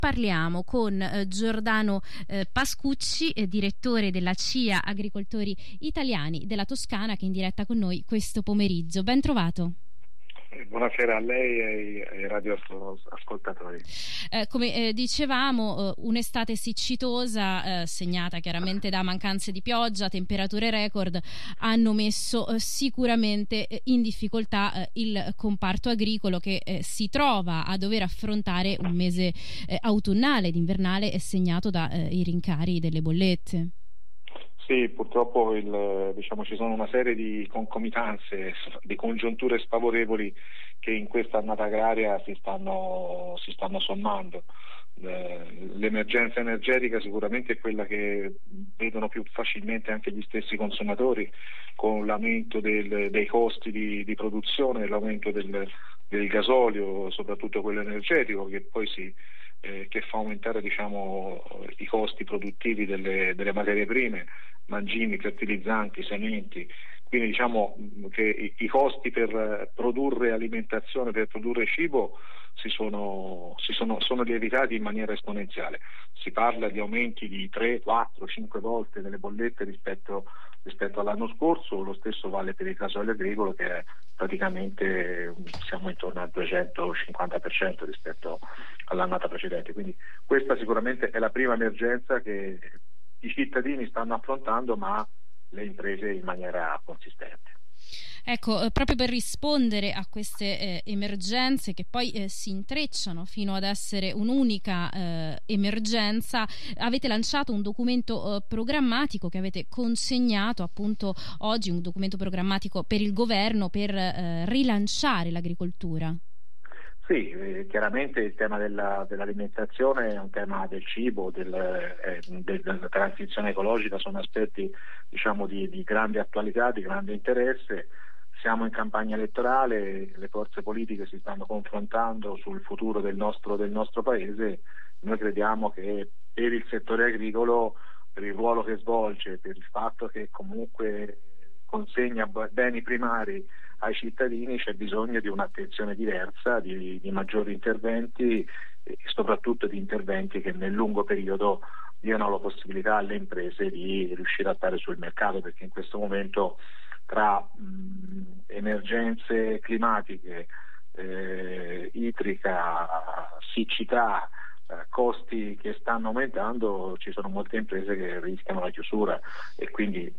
parliamo con Giordano Pascucci, direttore della CIA Agricoltori Italiani della Toscana, che è in diretta con noi questo pomeriggio. Ben trovato. Buonasera a lei e ai radioascoltatori. Come dicevamo, un'estate siccitosa, segnata chiaramente da mancanze di pioggia, temperature record, hanno messo sicuramente in difficoltà il comparto agricolo, che si trova a dover affrontare un mese autunnale ed invernale segnato dai rincari delle bollette. Sì, purtroppo ci sono una serie di concomitanze, di congiunture sfavorevoli che in questa annata agraria si stanno sommando. L'emergenza energetica sicuramente è quella che vedono più facilmente anche gli stessi consumatori, con l'aumento dei costi di produzione, l'aumento del gasolio, soprattutto quello energetico, che poi che fa aumentare i costi produttivi delle materie prime, mangimi, fertilizzanti, sementi. Quindi diciamo che i costi per produrre alimentazione, per produrre cibo sono lievitati in maniera esponenziale. Si parla di aumenti di 3, 4, 5 volte delle bollette rispetto all'anno scorso. Lo stesso vale per il gasolio agricolo, che praticamente siamo intorno al 250% rispetto all'annata precedente. Quindi questa sicuramente è la prima emergenza che i cittadini stanno affrontando, ma le imprese in maniera consistente. Ecco, proprio per rispondere a queste emergenze, che poi si intrecciano fino ad essere un'unica emergenza, avete lanciato un documento programmatico che avete consegnato appunto oggi, un documento programmatico per il governo per rilanciare l'agricoltura. Sì, chiaramente il tema dell'alimentazione è un tema del cibo, della transizione ecologica, sono aspetti di grande attualità, di grande interesse. Siamo in campagna elettorale, le forze politiche si stanno confrontando sul futuro del nostro paese. Noi crediamo che per il settore agricolo, per il ruolo che svolge, per il fatto che comunque consegna beni primari ai cittadini, c'è bisogno di un'attenzione diversa, di maggiori interventi e soprattutto di interventi che nel lungo periodo diano la possibilità alle imprese di riuscire a stare sul mercato, perché in questo momento tra emergenze climatiche, idrica, siccità, costi che stanno aumentando, ci sono molte imprese che rischiano la chiusura, e quindi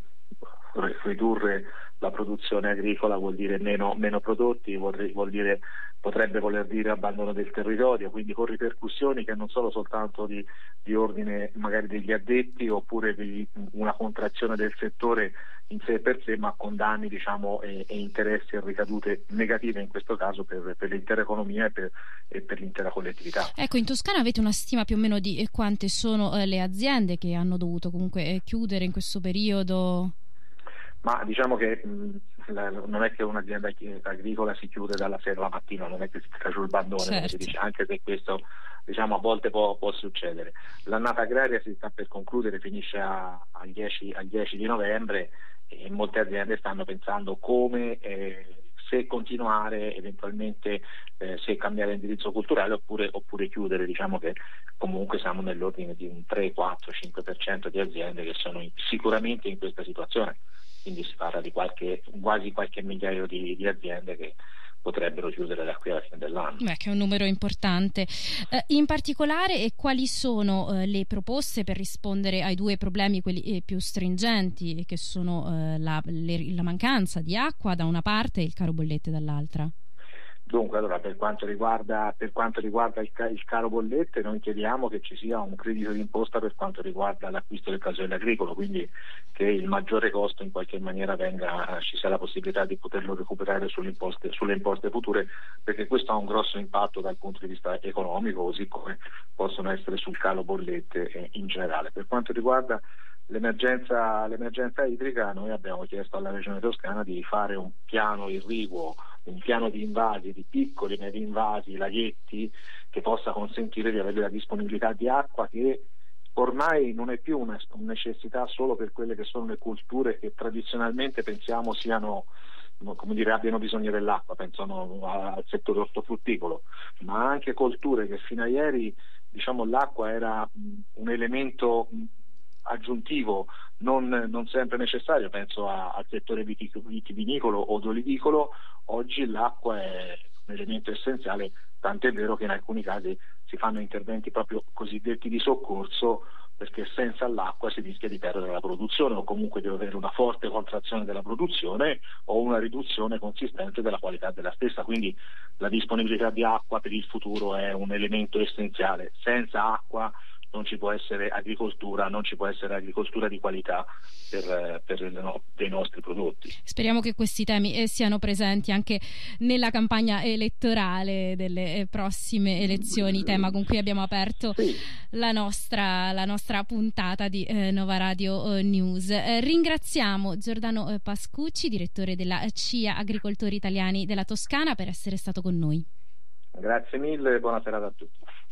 ridurre la produzione agricola vuol dire meno prodotti, potrebbe voler dire abbandono del territorio, quindi con ripercussioni che non sono soltanto di ordine magari degli addetti, oppure di una contrazione del settore in sé per sé, ma con danni e interessi e ricadute negative in questo caso per l'intera economia e per l'intera collettività. Ecco, in Toscana avete una stima più o meno di quante sono le aziende che hanno dovuto comunque chiudere in questo periodo? Ma diciamo che non è che un'azienda agricola si chiude dalla sera alla mattina, non è che si tira sul bandone, certo, come si dice, anche se questo a volte può succedere. L'annata agraria si sta per concludere, finisce al 10 di novembre, e molte aziende stanno pensando come se continuare, eventualmente se cambiare indirizzo culturale oppure chiudere. Diciamo che comunque siamo nell'ordine di un 3, 4, 5% di aziende che sono sicuramente in questa situazione. Quindi si parla di quasi qualche migliaio di aziende che potrebbero chiudere da qui alla fine dell'anno. Che è un numero importante. In particolare, quali sono le proposte per rispondere ai due problemi, quelli più stringenti, che sono la mancanza di acqua da una parte e il caro bollette dall'altra? Dunque, allora, per quanto riguarda il caro bollette, noi chiediamo che ci sia un credito d'imposta per quanto riguarda l'acquisto del gasolio agricolo, quindi che il maggiore costo in qualche maniera ci sia la possibilità di poterlo recuperare sulle imposte future, perché questo ha un grosso impatto dal punto di vista economico, così come possono essere sul calo bollette in generale. Per quanto riguarda l'emergenza idrica, noi abbiamo chiesto alla Regione Toscana di fare un piano irriguo, un piano di invasi, di piccoli medi invasi, laghetti, che possa consentire di avere la disponibilità di acqua, che ormai non è più una necessità solo per quelle che sono le culture che tradizionalmente pensiamo abbiano bisogno dell'acqua, pensano al settore ortofrutticolo, ma anche colture che fino a ieri diciamo, l'acqua era un elemento aggiuntivo non sempre necessario, penso al settore vitivinicolo o olivicolo. Oggi l'acqua è un elemento essenziale, tant'è vero che in alcuni casi si fanno interventi proprio cosiddetti di soccorso, perché senza l'acqua si rischia di perdere la produzione o comunque di avere una forte contrazione della produzione o una riduzione consistente della qualità della stessa. Quindi la disponibilità di acqua per il futuro è un elemento essenziale. Senza acqua non ci può essere agricoltura, non ci può essere agricoltura di qualità dei nostri prodotti. Speriamo che questi temi siano presenti anche nella campagna elettorale delle prossime elezioni, tema con cui abbiamo aperto la nostra puntata di Nova Radio News. Ringraziamo Giordano Pascucci, direttore della CIA Agricoltori Italiani della Toscana, per essere stato con noi. Grazie mille e buona serata a tutti.